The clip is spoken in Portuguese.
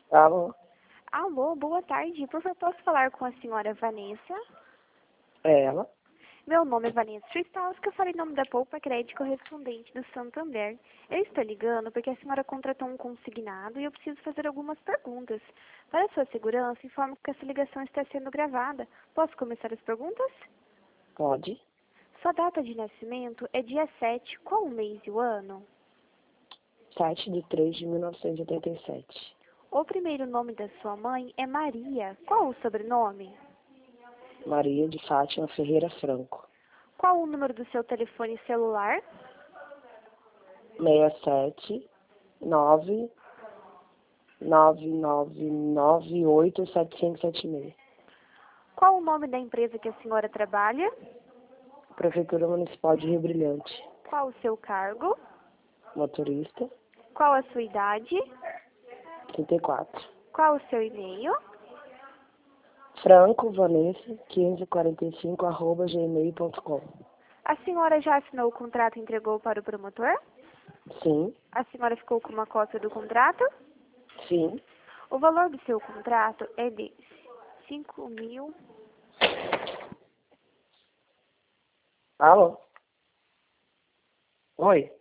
Alô? Alô, boa tarde. Por favor, posso falar com a senhora Vanessa? É ela? Meu nome é Vanessa Tristal, que eu falei em nome da Poupa Crédito Correspondente do Santander. Eu estou ligando porque a senhora contratou um consignado e eu preciso fazer algumas perguntas. Para sua segurança, informo que essa ligação está sendo gravada. Posso começar as perguntas? Pode. Sua data de nascimento é dia 7. Qual o mês e o ano? 7/3/1987. O primeiro nome da sua mãe é Maria. Qual o sobrenome? Maria de Fátima Ferreira Franco. Qual o número do seu telefone celular? 67 999987576. Qual o nome da empresa que a senhora trabalha? Prefeitura Municipal de Rio Brilhante. Qual o seu cargo? Motorista. Qual a sua idade? 34. Qual o seu e-mail? Franco Vanessa 1545@gmail.com. A senhora já assinou o contrato e entregou para o promotor? Sim. A senhora ficou com uma cópia do contrato? Sim. O valor do seu contrato é de 5.000. Alô? Oi.